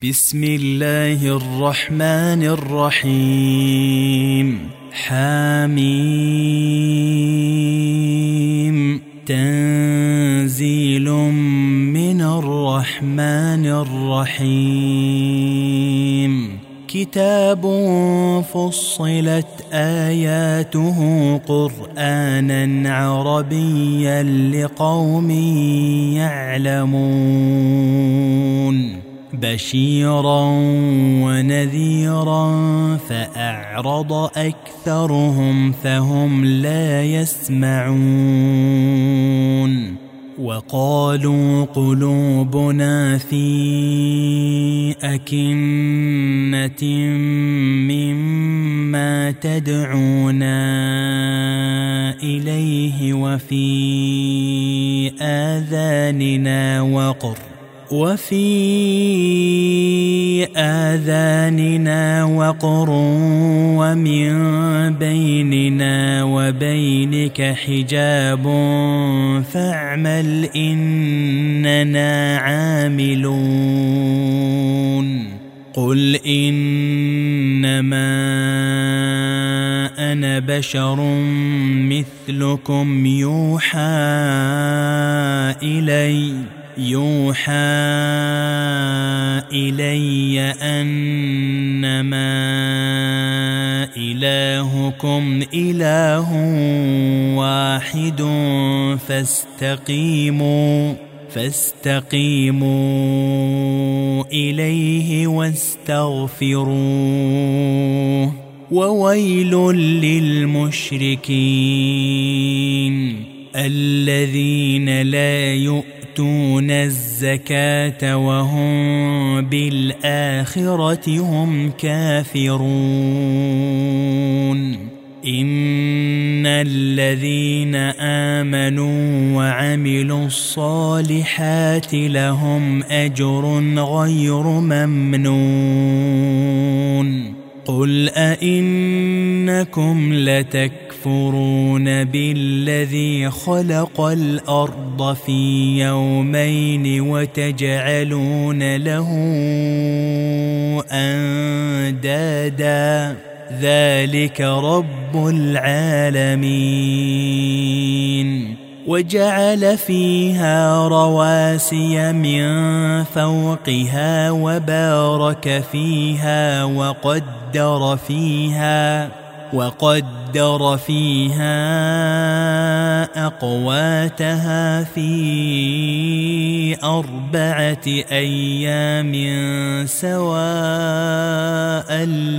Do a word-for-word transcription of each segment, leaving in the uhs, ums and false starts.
بسم الله الرحمن الرحيم. حميم. تنزيل من الرحمن الرحيم. كتاب فصلت آياته قرآنا عربيا لقوم يعلمون. بشيرا ونذيرا فأعرض أكثرهم فهم لا يسمعون. وقالوا قلوبنا في أكنة مما تدعونا إليه وفي آذاننا وقر وفي آذاننا وقر ومن بيننا وبينك حجاب فاعمل إننا عاملون. قل إنما أنا بشر مثلكم يوحى إلي يوحى إلي أنما إلهكم إله واحد فاستقيموا فاستقيموا إليه واستغفروه. وويل للمشركين الذين لا يؤمنون يؤتون الزكاة وهم بالآخرة هم كافرون. إن الذين آمنوا وعملوا الصالحات لهم أجر غير ممنون. قل أئنكم لتكفرون بالذي خلق الأرض في يومين وتجعلون له أندادا ذلك رب العالمين. وجعل فيها رواسي من فوقها وبارك فيها وقدر فيها وقدر فيها أقواتها في أربعة أيام سواء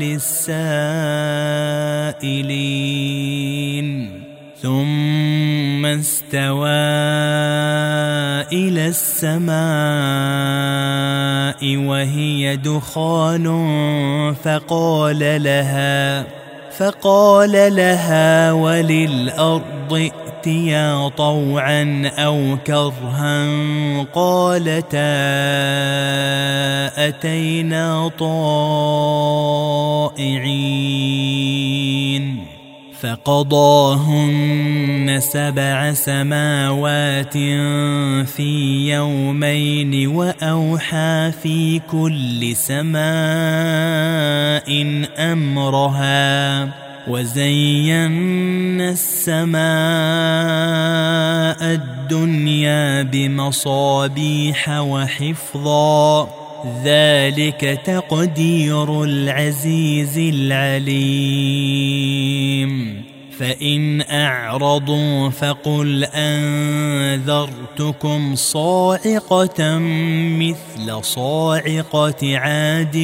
للسائلين. ثم استوى إلى السماء وهي دخان فقال لها فقال لها وللأرض ائتيا طوعا أو كرها قالتا أتينا طائعين. فقضاهن سبع سماوات في يومين وأوحى في كل سماء أمرها وزينا السماء الدنيا بمصابيح وحفظا ذلك تقدير العزيز العليم. فإن أعرضوا فقل أنذرتكم صاعقة مثل صاعقة عاد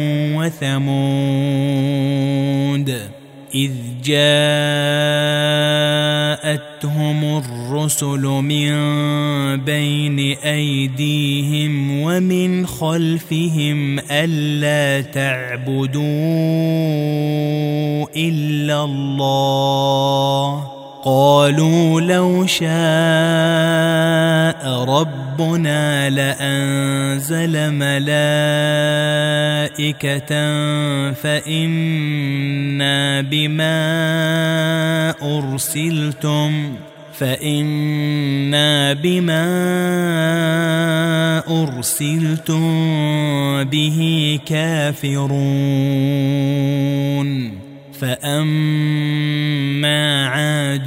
وثمود إذ جاءتهم الرسل من بين أيديهم ومن خلفهم ألا تعبدوا إلا الله قالوا لو شاء ربنا لأنزل ملائكة فإنا بما أرسلتم فإنا بما أرسلتم به كافرون فأما عاد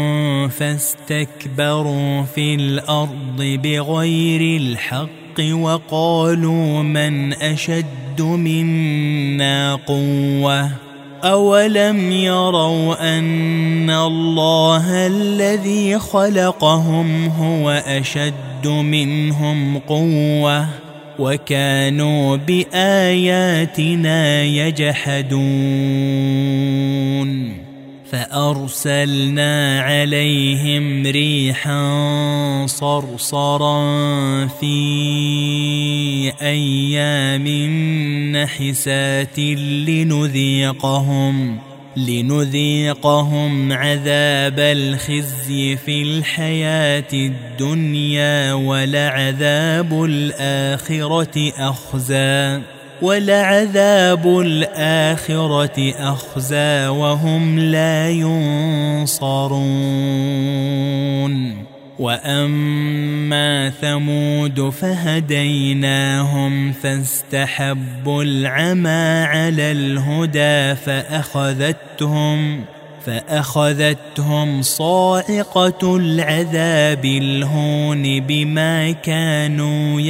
فاستكبروا في الأرض بغير الحق وقالوا من أشد منا قوة أولم يروا أن الله الذي خلقهم هو أشد منهم قوة وكانوا بآياتنا يجحدون فأرسلنا عليهم ريحا صرصرا في أيام نحسات لنذيقهم لنذيقهم عذاب الخزي في الحياة الدنيا ولعذاب الآخرة أخزى ولعذاب الآخرة أخزى وهم لا ينصرون وأما ثمود فهديناهم فاستحبوا العمى على الهدى فأخذتهم فأخذتهم صاعقة العذاب الهون بما كانوا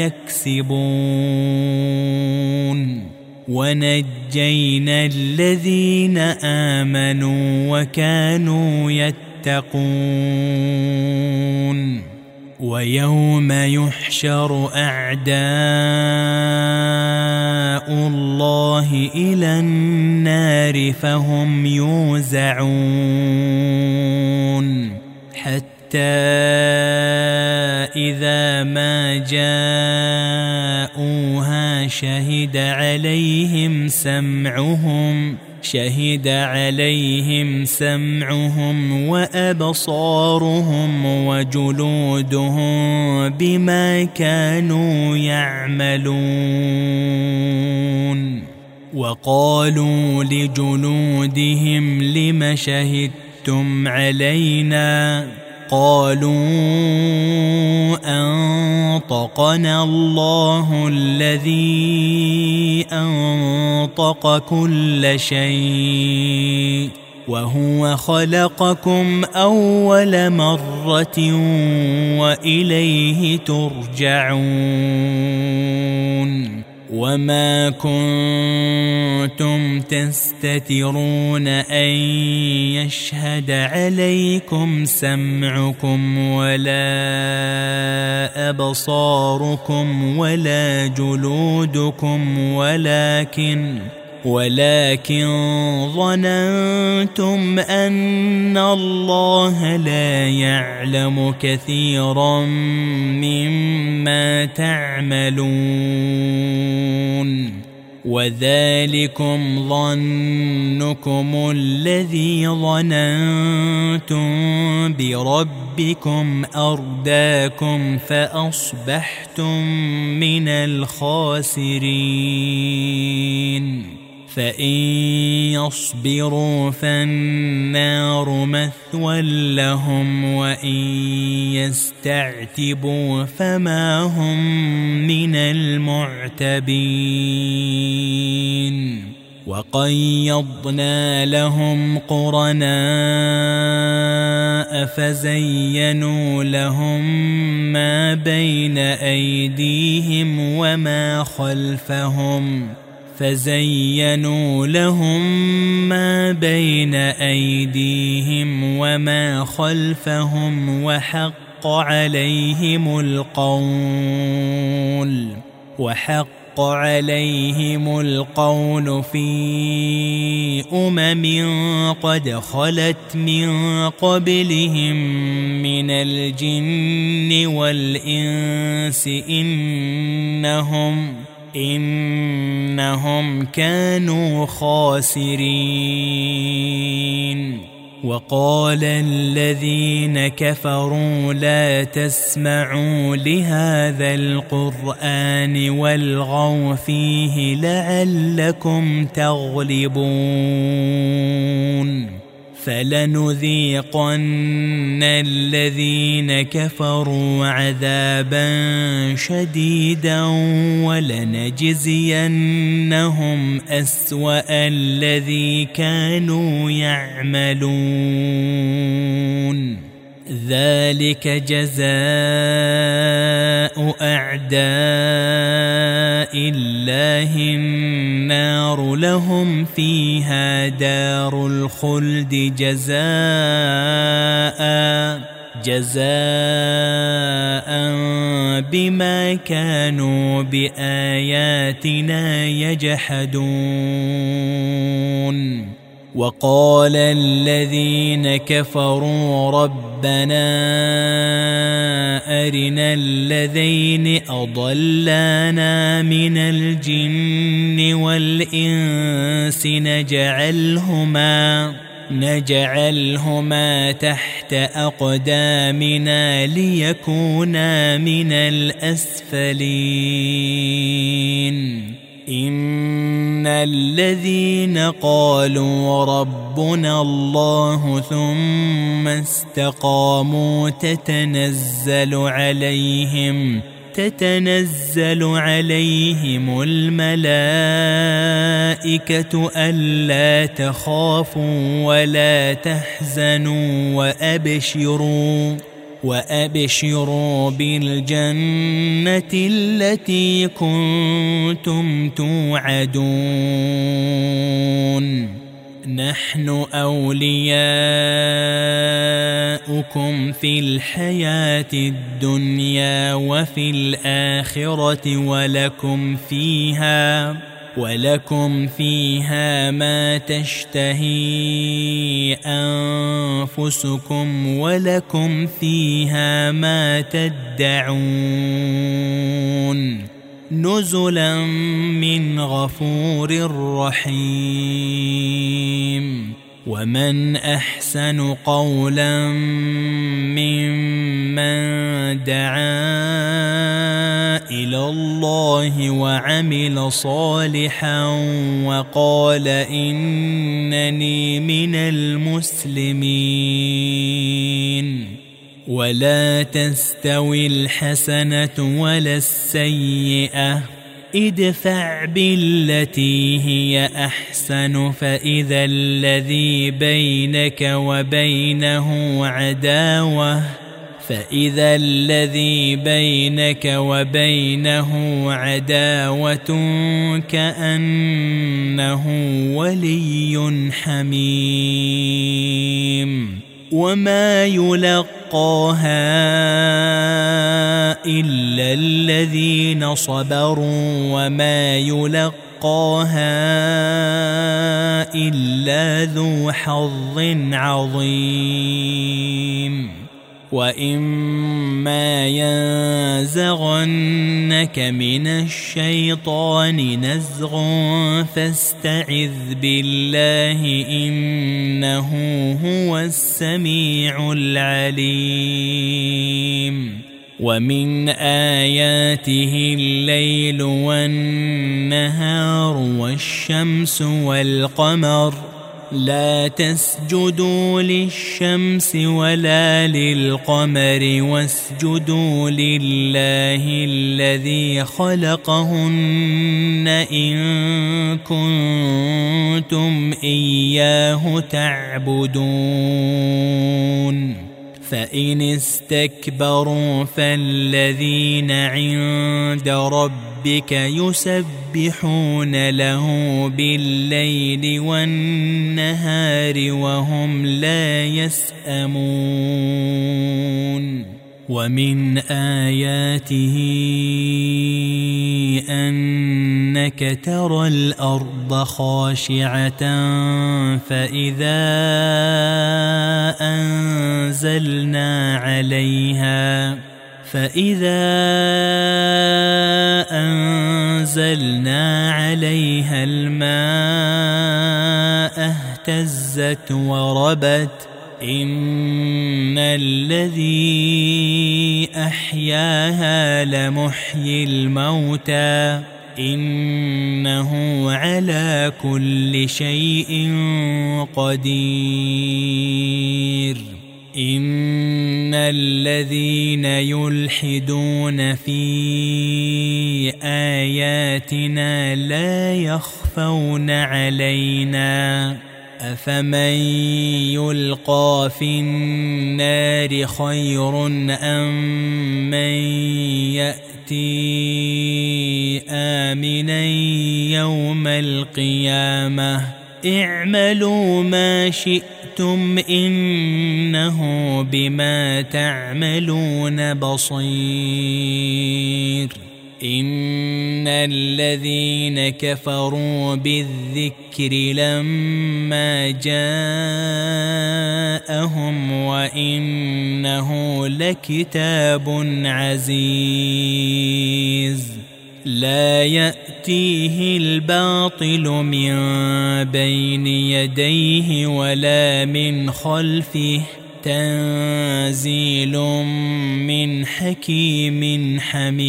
يكسبون ونجينا الذين آمنوا وكانوا يتقون ويوم يحشر أعداء الله إلى النار فهم يوزعون حتى إذا ما جاءوها شهد عليهم سمعهم شهد عليهم سمعهم وأبصارهم وجلودهم بما كانوا يعملون وقالوا لجلودهم لم شهدتم علينا قالوا أنطقنا الله الذي أنطق كل شيء وهو خلقكم أول مرة وإليه ترجعون وما كنتم تستترون أن يشهد عليكم سمعكم ولا أبصاركم ولا جلودكم ولكن ولكن ظننتم أن الله لا يعلم كثيرا مما تعملون وذلكم ظنكم الذي ظننتم بربكم أرداكم فأصبحتم من الخاسرين فإن يصبروا فالنار مثوى لهم وإن يستعتبوا فما هم من المعتبين وقيضنا لهم قرناء فزينوا لهم ما بين أيديهم وما خلفهم فزينوا لهم ما بين أيديهم وما خلفهم وحق عليهم القول وحق عليهم القول في أمم قد خلت من قبلهم من الجن والإنس إنهم إنهم كانوا خاسرين وقال الذين كفروا لا تسمعوا لهذا القرآن والغوا فيه لعلكم تغلبون فلنذيقن الذين كفروا عذابا شديدا ولنجزينهم أسوأ الذي كانوا يعملون ذلك جزاء أعداء الله النار لهم فيها دار الخلد جزاء جزاء بما كانوا بآياتنا يجحدون وقال الذين كفروا ربنا أرنا الذين أضلانا من الجن والإنس نجعلهما نجعلهما تحت أقدامنا ليكونا من الأسفلين إن الذين قالوا ربنا الله ثم استقاموا تتنزل عليهم تتنزل عليهم الملائكة ألا تخافوا ولا تحزنوا وأبشروا وأبشروا بالجنة التي كنتم توعدون نحن أولياؤكم في الحياة الدنيا وفي الآخرة ولكم فيها ولكم فيها ما تشتهي أنفسكم ولكم فيها ما تدعون نزلا من غفور رحيم ومن أحسن قولا ممن دعا إلى الله وعمل صالحا وقال إنني من المسلمين ولا تستوي الحسنة ولا السيئة ادفع بالتي هي أحسن فإذا الذي بينك وبينه عداوة فإذا الذي بينك وبينه عداوة كأنه ولي حميم وما يلقاها إلا الذين صبروا وما يلقاها إلا ذو حظ عظيم وإما ينزغنك من الشيطان نزغ فاستعذ بالله إنه هو السميع العليم ومن آياته الليل والنهار والشمس والقمر لا تسجدوا للشمس ولا للقمر واسجدوا لله الذي خلقهن إن كنتم إياه تعبدون فإن استكبروا فالذين عند ربك يسبحون له بالليل والنهار وهم لا يسأمون ومن آياته أنك ترى الأرض خاشعة فإذا أنزلنا عليها فإذا أنزلنا عليها الماء اهتزت وربت إن الذي أحياها لمحيي الموتى إنه على كل شيء قدير. إن الذين يلحدون في آياتنا لا يخفون علينا أفمن يلقى في النار خير أم من يأتي آمنا يوم القيامة اعملوا ما شئتم إنه بما تعملون بصير. إن الذين كفروا بالذكر لما جاءهم وإنه لكتاب عزيز لا يأتيه الباطل من بين يديه ولا من خلفه تنزيل من حكيم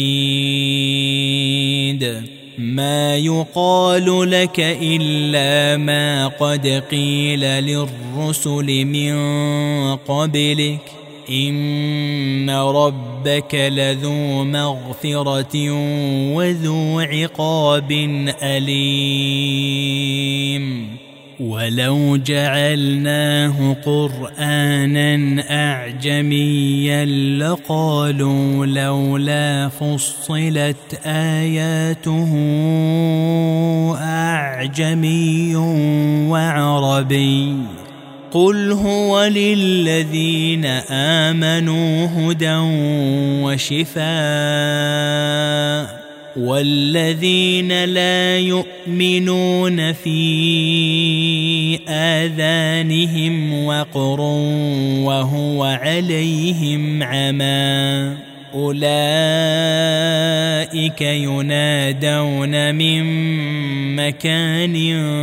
حميد. ما يقال لك إلا ما قد قيل للرسل من قبلك إن ربك لذو مغفرة وذو عقاب أليم. ولو جعلناه قرآنا أعجميا لقالوا لولا فصلت آياته أعجمي وعربي قل هو للذين آمنوا هدى وشفاء والذين لا يؤمنون في آذانهم وقر وهو عليهم عمى أولئك ينادون من مكان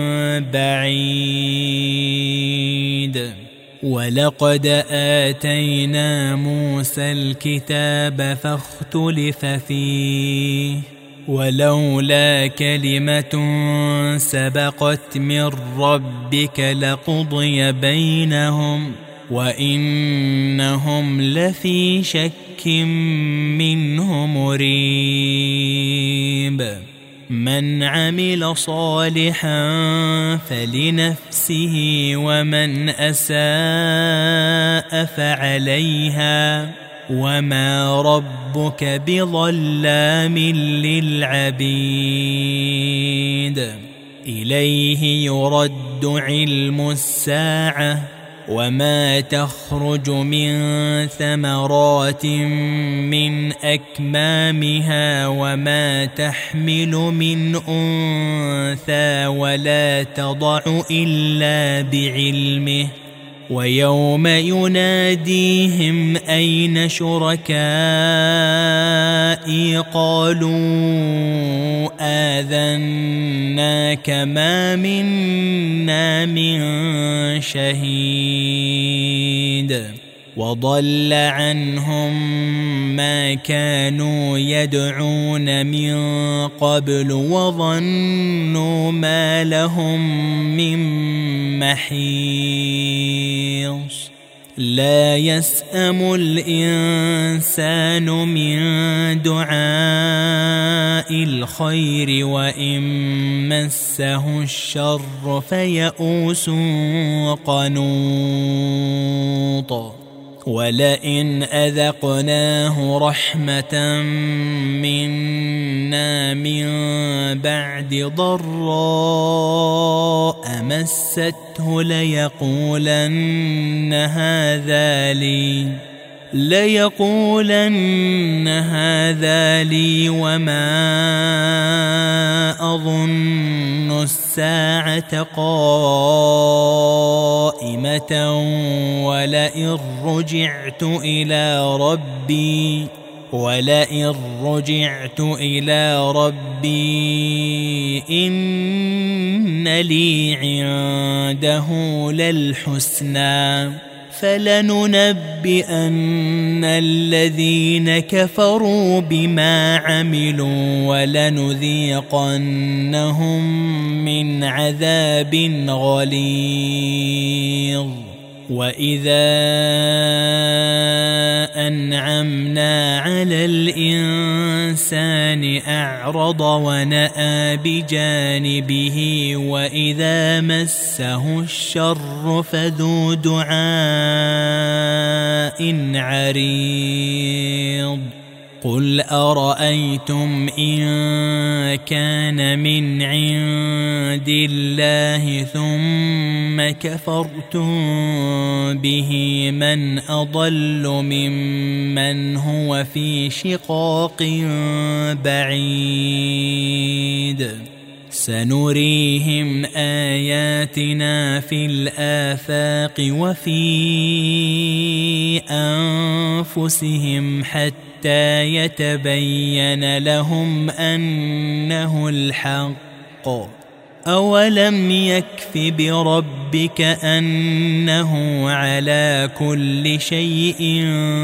بعيد. ولقد آتينا موسى الكتاب فاختلف فيه ولولا كلمة سبقت من ربك لقضي بينهم وإنهم لفي شك منه مريب. من عمل صالحا فلنفسه ومن أساء فعليها وما ربك بظلام للعبيد. إليه يرد علم الساعة وما تخرج من ثمرات من أكمامها وما تحمل من أنثى ولا تضع إلا بعلمه ويوم يناديهم أين شركائي قالوا آذناك ما منا من شهيد وضل عنهم ما كانوا يدعون من قبل وظنوا ما لهم من محيص. لا يسأم الإنسان من دعاء الخير وإن مسه الشر فيئوس قنوط. ولئن أذقناه رحمة منا من بعد ضراء مسته ليقولن هذا لي ليقولن هذا لي وما أظن الساعة قائمة ولئن رجعت إلى ربي ولئن رجعت إلى ربي إن لي عنده للحسنى فلننبئن الذين كفروا بما عملوا ولنذيقنهم من عذاب غليظ وإذا أنعمنا على الإنسان أعرض ونأى بجانبه وإذا مسه الشر فذو دعاء عريض قل أرأيتم إن كان من عند الله ثم كفرتم به من أضل ممن هو في شقاق بعيد سنريهم آياتنا في الآفاق وفي أنفسهم حتى يتبين لهم أنه الحق أولم يكف بربك أنه على كل شيء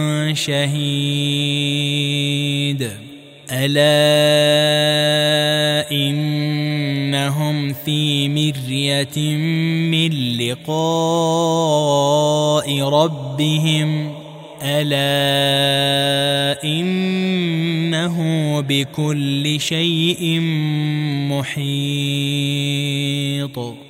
شهيد ألا إنهم في مرية من لقاء ربهم ألا إنه بكل شيء محيط.